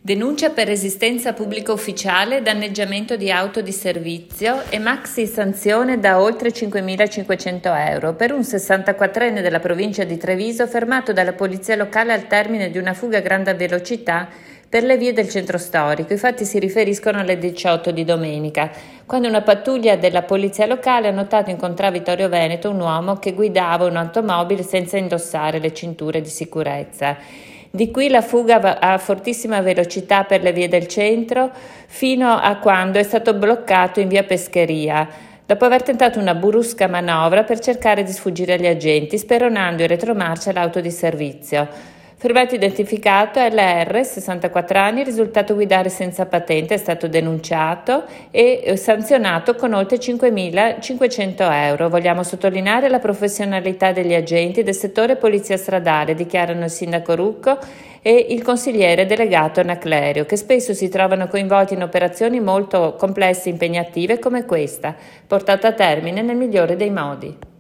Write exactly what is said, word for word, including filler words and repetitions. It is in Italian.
Denuncia per resistenza pubblica ufficiale, danneggiamento di auto di servizio e maxi sanzione da oltre cinquemilacinquecento euro per un sessantaquattrenne della provincia di Treviso fermato dalla polizia locale al termine di una fuga a grande velocità per le vie del centro storico. I fatti si riferiscono alle diciotto di domenica, quando una pattuglia della polizia locale ha notato in Contrà Vittorio Veneto un uomo che guidava un'automobile senza indossare le cinture di sicurezza. Di qui la fuga a fortissima velocità per le vie del centro fino a quando è stato bloccato in via Pescheria, dopo aver tentato una brusca manovra per cercare di sfuggire agli agenti, speronando in retromarcia l'auto di servizio. Fermato identificato L R, sessantaquattro anni, risultato guidare senza patente, è stato denunciato e sanzionato con oltre cinquemilacinquecento euro. Vogliamo sottolineare la professionalità degli agenti del settore polizia stradale, dichiarano il sindaco Rucco e il consigliere delegato Anaclerio, che spesso si trovano coinvolti in operazioni molto complesse e impegnative come questa, portata a termine nel migliore dei modi.